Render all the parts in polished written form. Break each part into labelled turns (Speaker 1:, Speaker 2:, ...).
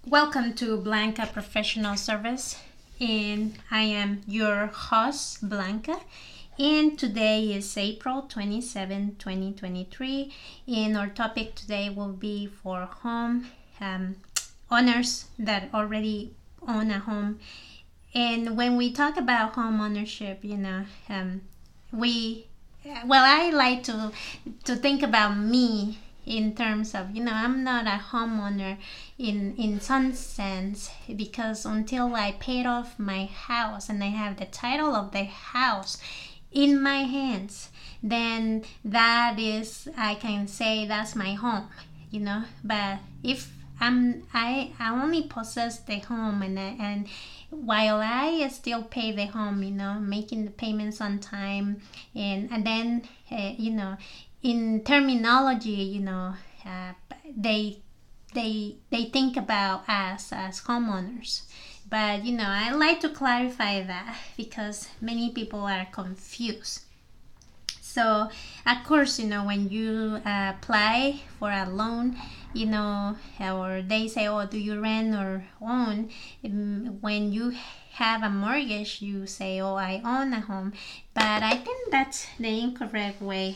Speaker 1: Welcome to Blanca Professional Service, and I am your host, Blanca. And today is April 27, 2023, and our topic today will be for home owners that already own a home. And when we talk about home ownership, we I like to think about me in terms of I'm not a homeowner in some sense, because until I paid off my house and I have the title of the house in my hands, then that is, I can say that's my home. But if I only possess the home, and while I still pay the home, making the payments on time, and then in terminology, they they think about us as homeowners. But I like to clarify that because many people are confused. So, of course, when you apply for a loan, or they say, oh, do you rent or own? When you have a mortgage, you say, oh, I own a home. But I think that's the incorrect way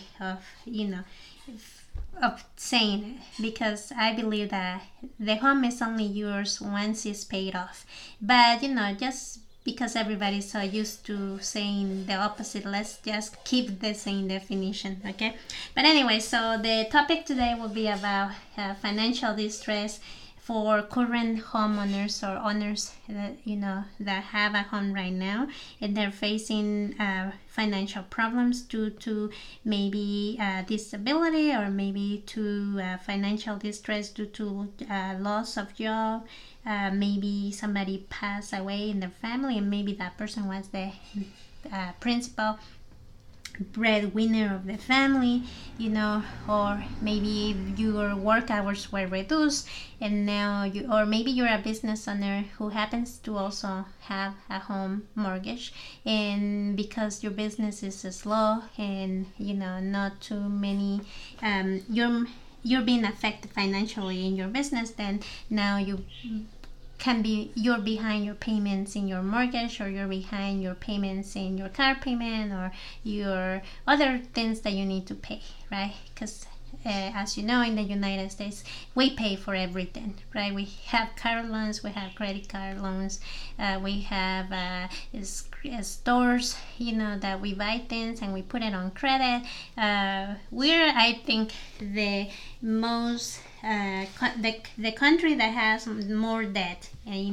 Speaker 1: of saying it, because I believe that the home is only yours once it's paid off. But just because everybody's so used to saying the opposite, let's just keep the same definition, okay? But anyway, so the topic today will be about financial distress for current homeowners or owners that have a home right now, and they're facing financial problems due to maybe disability, or maybe to financial distress due to loss of job. Maybe somebody passed away in their family, and maybe that person was the principal breadwinner of the family, or maybe your work hours were reduced, and now or maybe you're a business owner who happens to also have a home mortgage, and because your business is slow and not too many, you're being affected financially in your business, then now you're behind your payments in your mortgage, or you're behind your payments in your car payment, or your other things that you need to pay, right? Because as you know, in the United States, we pay for everything, right? We have car loans, we have credit card loans, we have stores, that we buy things and we put it on credit. We're, I think, the most the country that has more debt,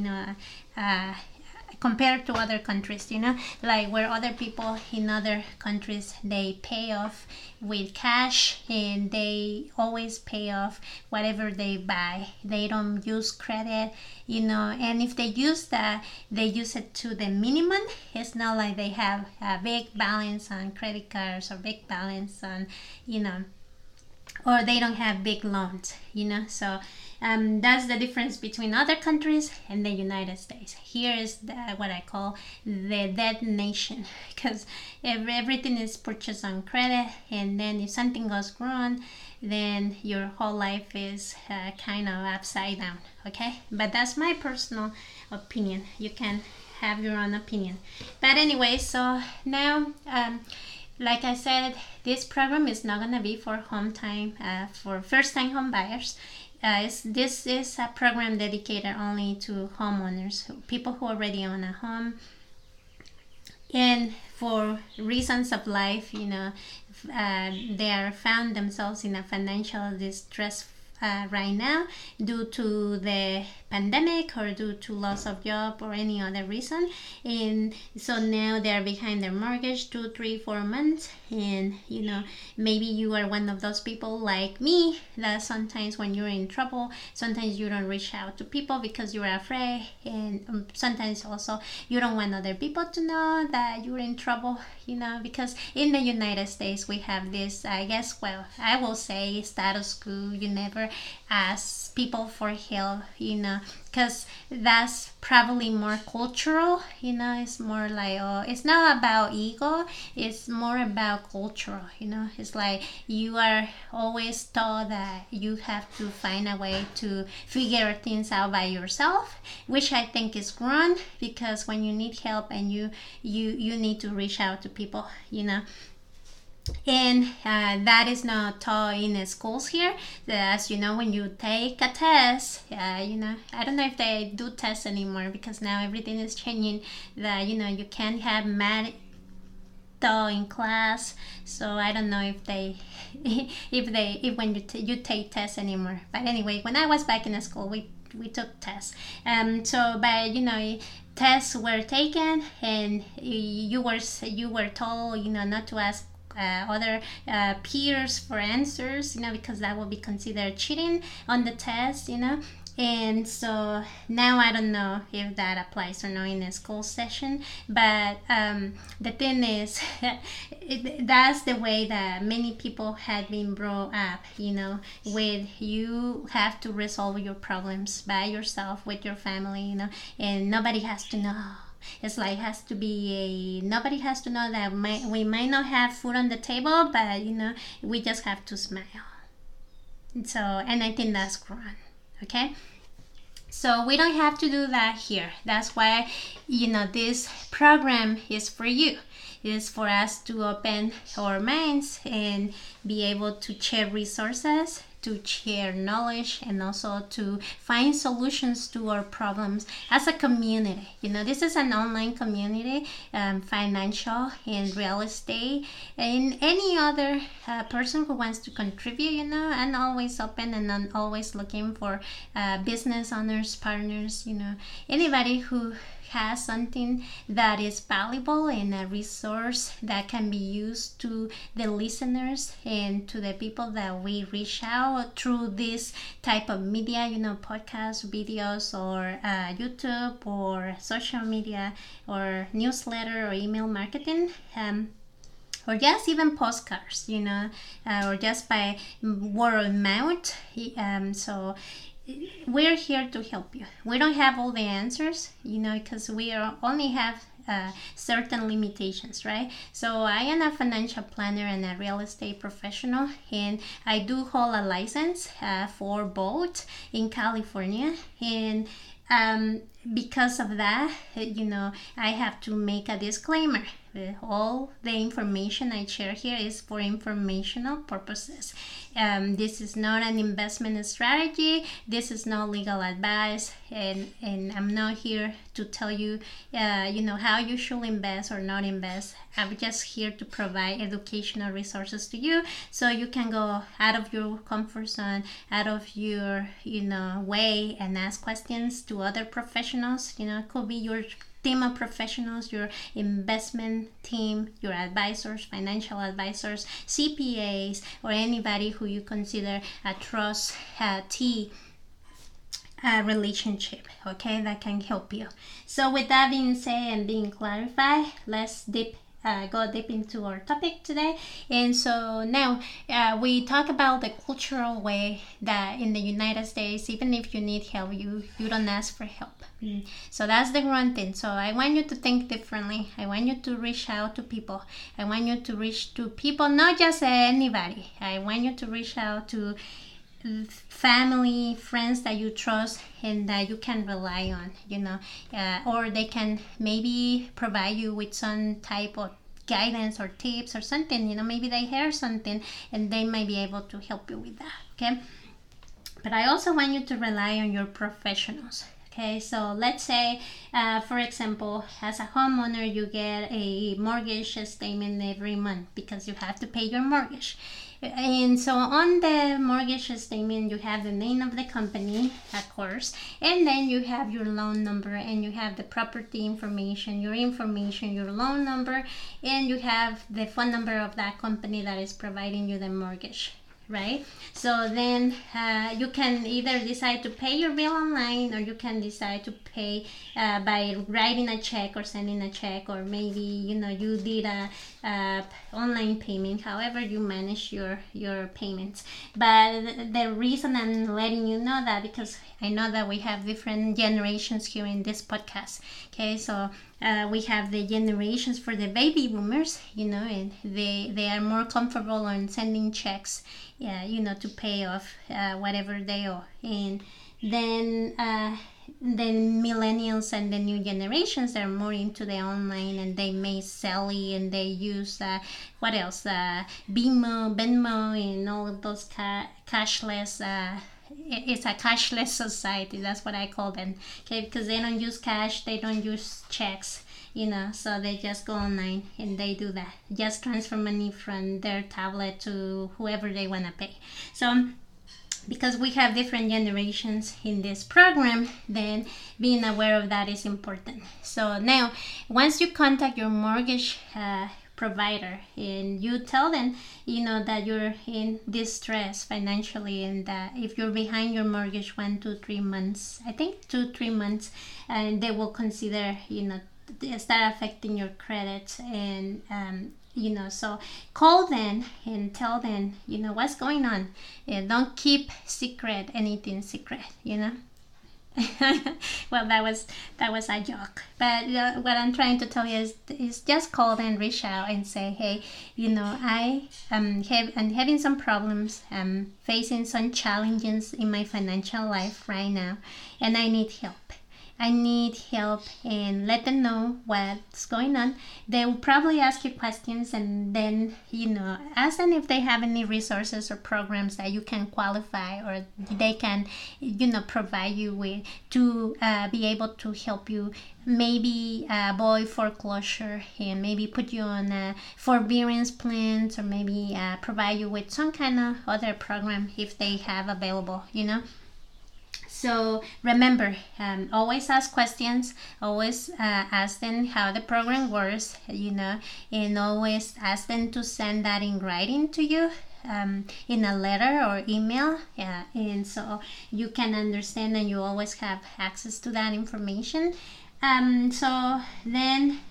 Speaker 1: compared to other countries, like where other people in other countries, they pay off with cash, and they always pay off whatever they buy. They don't use credit, and if they use that, they use it to the minimum. It's not like they have a big balance on credit cards, or big balance on, or they don't have big loans, so that's the difference between other countries and the United States. Here is what I call the debt nation, because everything is purchased on credit, and then if something goes wrong, then your whole life is kind of upside down, okay? But that's my personal opinion. You can have your own opinion. But anyway, so now like I said, this program is not going to be for for first-time home buyers. This is a program dedicated only to homeowners, people who already own a home, and for reasons of life, they are found themselves in a financial distress right now, due to the pandemic, or due to loss of job, or any other reason. And so now they're behind their mortgage 2, 3, 4 months. And maybe you are one of those people like me, that sometimes when you're in trouble, sometimes you don't reach out to people because you're afraid, and sometimes also you don't want other people to know that you're in trouble, because in the United States we have this, I guess, well, I will say status quo. You never ask people for help, because that's probably more cultural, it's more like, it's not about ego, it's more about cultural, it's like you are always taught that you have to find a way to figure things out by yourself, which I think is wrong, because when you need help and you need to reach out to people, and that is not taught in the schools here. As you know, when you take a test, I don't know if they do tests anymore, because now everything is changing, that you can't have math in class, so I don't know if they if when you take tests anymore. But anyway, when I was back in the school, we took tests, but tests were taken, and you were told not to ask other peers for answers, because that would be considered cheating on the test, and so now I don't know if that applies or not in a school session, but the thing is, that's the way that many people had been brought up, with you have to resolve your problems by yourself with your family, and nobody has to know. It's like nobody has to know that we might not have food on the table, but we just have to smile. So, and I think that's wrong. Okay, so we don't have to do that here. That's why this program is for you. It is for us to open our minds and be able to share resources, to share knowledge, and also to find solutions to our problems as a community. This is an online community, financial and real estate, and any other person who wants to contribute. I'm always open, and I'm always looking for business owners, partners, anybody who has something that is valuable and a resource that can be used to the listeners and to the people that we reach out through this type of media, podcasts, videos, or YouTube, or social media, or newsletter, or email marketing, or just even postcards, or just by word of mouth. So we're here to help you. We don't have all the answers, because we only have certain limitations, right? So I am a financial planner and a real estate professional, and I do hold a license for both in California, and because of that, I have to make a disclaimer. All the information I share here is for informational purposes. This is not an investment strategy. This is not legal advice, and I'm not here to tell you, how you should invest or not invest. I'm just here to provide educational resources to you, so you can go out of your comfort zone, out of your, way, and ask questions to other professionals. It could be your team of professionals, your investment team, your advisors, financial advisors, CPAs, or anybody who you consider a trustee relationship, okay, that can help you. So with that being said and being clarified, let's go deep into our topic today. And so now we talk about the cultural way that in the United States, even if you need help, you don't ask for help. So that's the wrong thing. So I want you to think differently. I want you to reach out to people. I want you to reach to people, not just anybody. I want you to reach out to family, friends that you trust and that you can rely on, or they can maybe provide you with some type of guidance or tips or something, maybe they hear something and they might be able to help you with that, okay? But I also want you to rely on your professionals. Okay, so let's say, for example, as a homeowner, you get a mortgage statement every month because you have to pay your mortgage. And so on the mortgage statement, you have the name of the company, of course, and then you have your loan number, and you have the property information, your loan number, and you have the phone number of that company that is providing you the mortgage, right? So then you can either decide to pay your bill online, or you can decide to pay by writing a check or sending a check, or maybe you did a online payment, however you manage your payments. But the reason I'm letting you know that, because I know that we have different generations here in this podcast. Okay, so we have the generations for the baby boomers, and they are more comfortable on sending checks, to pay off whatever they owe. And then millennials and the new generations are more into the online, and they may Sally, and they use what else, Venmo, and all of those cashless. It's a cashless society. That's what I call them. Okay, because they don't use cash, they don't use checks. So they just go online and they do that. Just transfer money from their tablet to whoever they want to pay. So because we have different generations in this program, then being aware of that is important. So now, once you contact your mortgage provider and you tell them, that you're in distress financially, and that if you're behind your mortgage 1 to 3 months, I think 2-3 months, and they will consider, start affecting your credit. And so call them and tell them what's going on. Don't keep anything secret. Well, that was a joke, but what I'm trying to tell you is just call them, reach out and say, hey, I'm having some problems, I'm facing some challenges in my financial life right now, and I need help, and let them know what's going on. They will probably ask you questions, and then ask them if they have any resources or programs that you can qualify, or they can provide you with, to be able to help you maybe avoid foreclosure, and maybe put you on a forbearance plans, or maybe provide you with some kind of other program if they have available. So remember, always ask questions, always ask them how the program works, and always ask them to send that in writing to you, in a letter or email, and so you can understand, and you always have access to that information. So then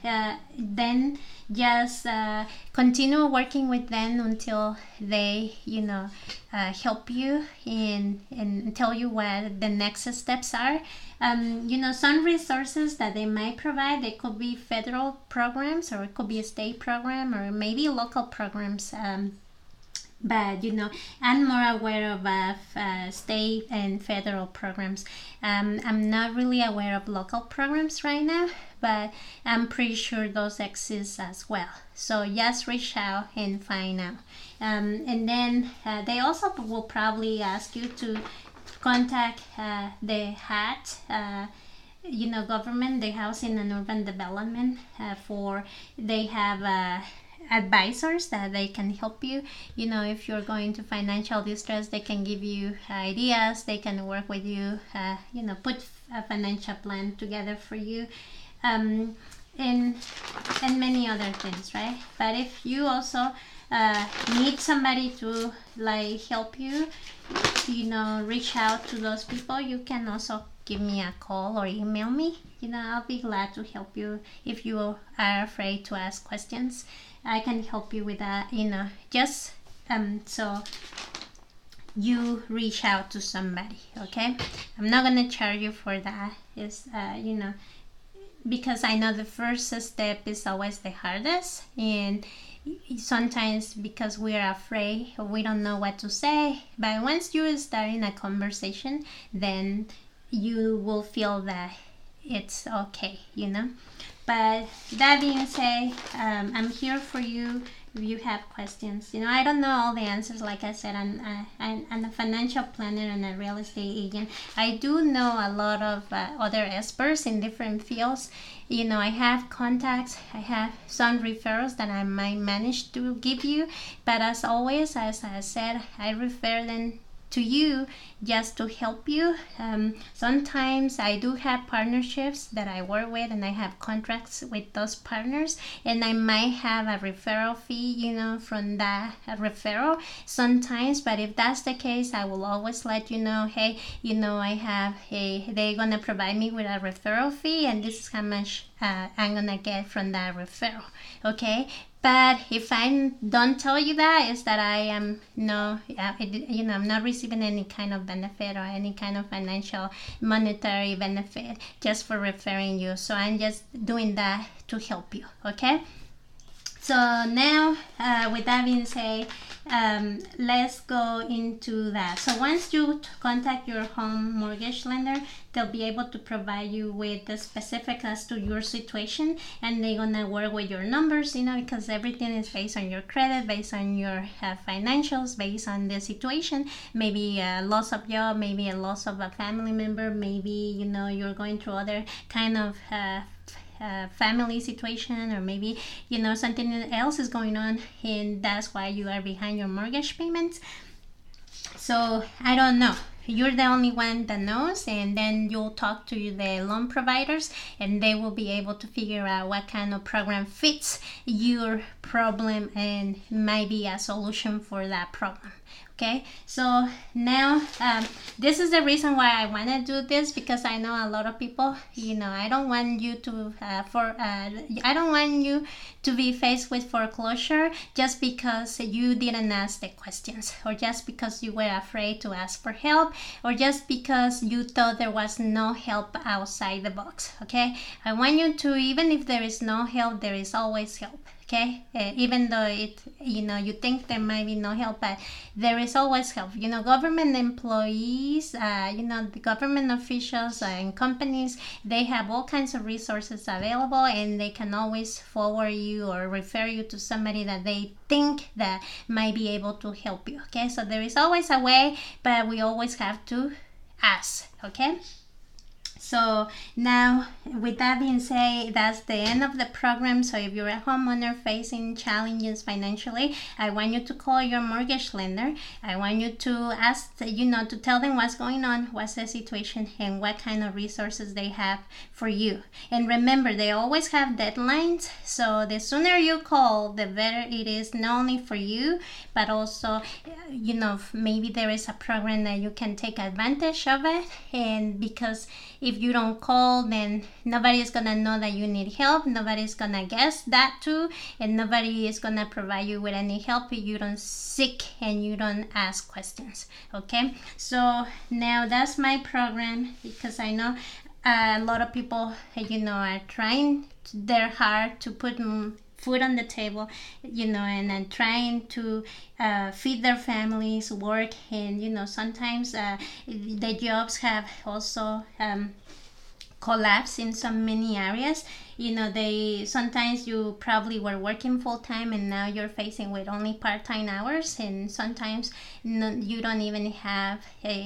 Speaker 1: just continue working with them until they help you and tell you what the next steps are. Some resources that they might provide, they could be federal programs, or it could be a state program, or maybe local programs. But I'm more aware of state and federal programs. I'm not really aware of local programs right now, but I'm pretty sure those exist as well. So just reach out and find out. And then they also will probably ask you to contact the HAT, government, the Housing and Urban Development, they have advisors that they can help you. If you're going to financial distress, they can give you ideas, they can work with you, put a financial plan together for you, and many other things, right? But if you also need somebody to help you, reach out to those people, you can also give me a call or email me. I'll be glad to help you. If you are afraid to ask questions, I can help you with that, just so you reach out to somebody. Okay, I'm not gonna charge you for that. It's because I know the first step is always the hardest, and sometimes because we are afraid or we don't know what to say. But once you start in a conversation, then you will feel that it's okay. But that being said, I'm here for you if you have questions. I don't know all the answers. Like I said, I'm a financial planner and a real estate agent. I do know a lot of other experts in different fields. I have contacts, I have some referrals that I might manage to give you. But as always, as I said, I refer them to you just to help you. Sometimes I do have partnerships that I work with, and I have contracts with those partners, and I might have a referral fee, from that referral sometimes. But if that's the case, I will always let you know, hey, I have they're gonna provide me with a referral fee, and this is how much I'm gonna get from that referral. Okay. But if I don't tell you that, is that I am I'm not receiving any kind of benefit or any kind of financial monetary benefit just for referring you. So I'm just doing that to help you. Okay. So now, with that being said, let's go into that. So once you contact your home mortgage lender, they'll be able to provide you with the specific as to your situation, and they're gonna work with your numbers, because everything is based on your credit, based on your financials, based on the situation. Maybe a loss of job, maybe a loss of a family member, maybe you're going through other kind of family situation, or maybe something else is going on, and that's why you are behind your mortgage payments. So I don't know, you're the only one that knows, and then you'll talk to the loan providers, and they will be able to figure out what kind of program fits your problem and might be a solution for that problem. Okay, so now this is the reason why I want to do this, because I know a lot of people, I don't want you to I don't want you to be faced with foreclosure just because you didn't ask the questions, or just because you were afraid to ask for help, or just because you thought there was no help outside the box. Okay, I want you to, even if there is no help, there is always help. Okay, even though you think there might be no help, but there is always help. Government employees, the government officials and companies, they have all kinds of resources available, and they can always forward you or refer you to somebody that they think that might be able to help you. Okay, so there is always a way, but we always have to ask. Okay. So now, with that being said, that's the end of the program. So if you're a homeowner facing challenges financially, I want you to call your mortgage lender. I want you to ask, to tell them what's going on, what's the situation, and what kind of resources they have for you. And remember, they always have deadlines. So the sooner you call, the better it is, not only for you, but also, maybe there is a program that you can take advantage of it. And because if you don't call, then nobody is gonna know that you need help. Nobody's gonna guess that too, and nobody is gonna provide you with any help if you don't seek and you don't ask questions. Okay, so now that's my program, because I know a lot of people, are trying their hard to put food on the table, and trying to feed their families, work, and sometimes the jobs have also collapsed in so many areas. They sometimes you probably were working full time, and now you're facing with only part-time hours, and sometimes you don't even have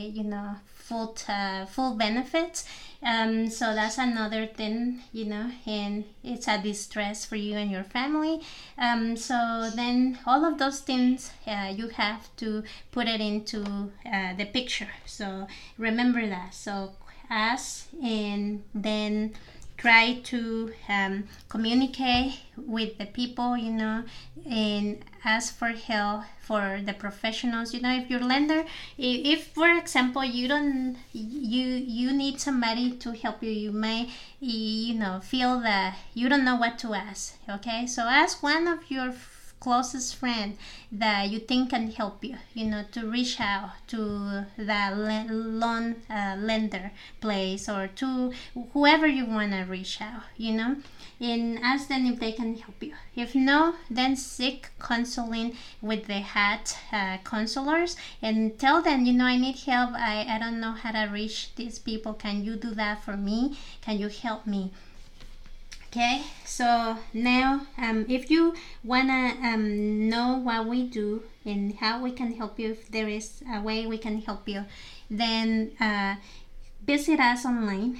Speaker 1: full benefits. So that's another thing, and it's a distress for you and your family. So then all of those things, you have to put it into the picture. So remember that. So ask, and then try to communicate with the people, and ask for help for the professionals. If your lender, if for example you need somebody to help you, you may feel that you don't know what to ask. Okay, so ask one of your closest friend that you think can help you, to reach out to that loan lender place, or to whoever you want to reach out, and ask them if they can help you. If no, then seek counseling with the HAT counselors, and tell them, I need help. I don't know how to reach these people. Can you do that for me? Can you help me? Okay, so now if you wanna know what we do and how we can help you, if there is a way we can help you, then visit us online,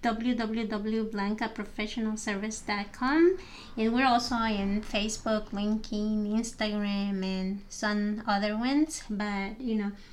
Speaker 1: www.blancaprofessionalservice.com, and we're also in Facebook, LinkedIn, Instagram, and some other ones. But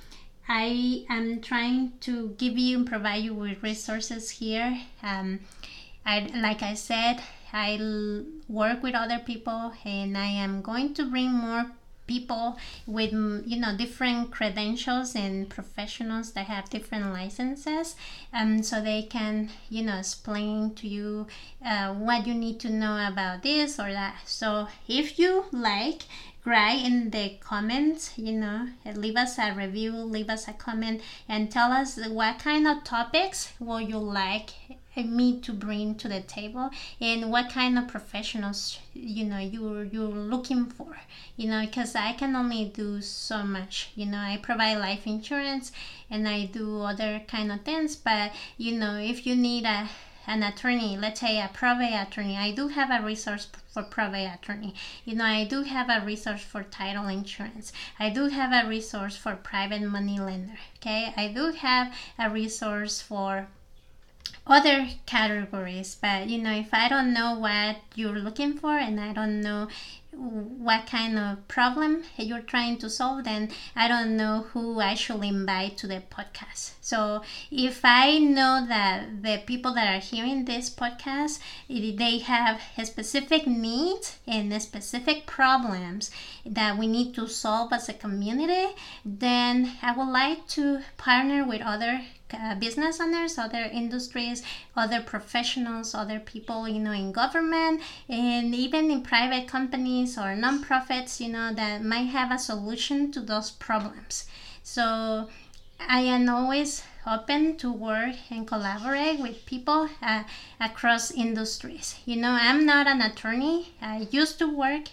Speaker 1: I am trying to give you and provide you with resources here. Like I said, work with other people, and I am going to bring more people with different credentials and professionals that have different licenses, so they can explain to you what you need to know about this or that. So if you like, write in the comments, leave us a review, leave us a comment, and tell us what kind of topics will you like me to bring to the table, and what kind of professionals you're looking for, because I can only do so much. I provide life insurance and I do other kind of things, but if you need an attorney, let's say a probate attorney, I do have a resource for probate attorney. I do have a resource for title insurance. I do have a resource for private money lender. Okay, I do have a resource for other categories, but if I don't know what you're looking for, and I don't know what kind of problem you're trying to solve, then I don't know who I should invite to the podcast. So if I know that the people that are hearing this podcast, they have a specific needs and specific problems that we need to solve as a community, then I would like to partner with other business owners, other industries, other professionals, other people, in government, and even in private companies or nonprofits, that might have a solution to those problems. So I am always open to work and collaborate with people across industries. I'm not an attorney. I used to work,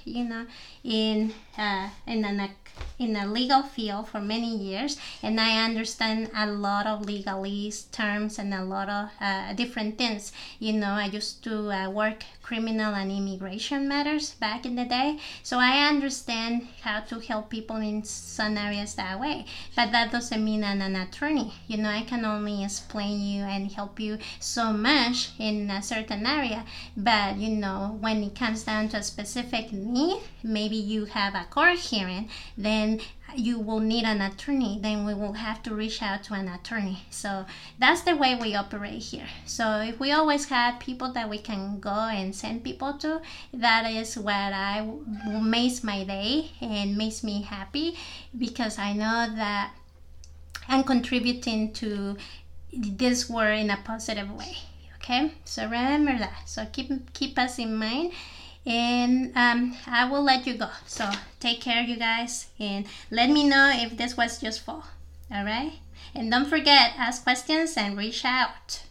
Speaker 1: in a legal field for many years, and I understand a lot of legalese terms and a lot of different things. I used to work criminal and immigration matters back in the day, so I understand how to help people in some areas that way, but that doesn't mean I'm an attorney. I can only explain you and help you so much in a certain area, but when it comes down to a specific need, maybe you have a court hearing, then you will need an attorney, then we will have to reach out to an attorney. So that's the way we operate here. So if we always have people that we can go and send people to, that is what makes my day and makes me happy, because I know that I'm contributing to this world in a positive way. Okay, so remember that. So keep us in mind. And I will let you go. So take care, you guys, and let me know if this was useful. All right? And don't forget, ask questions and reach out.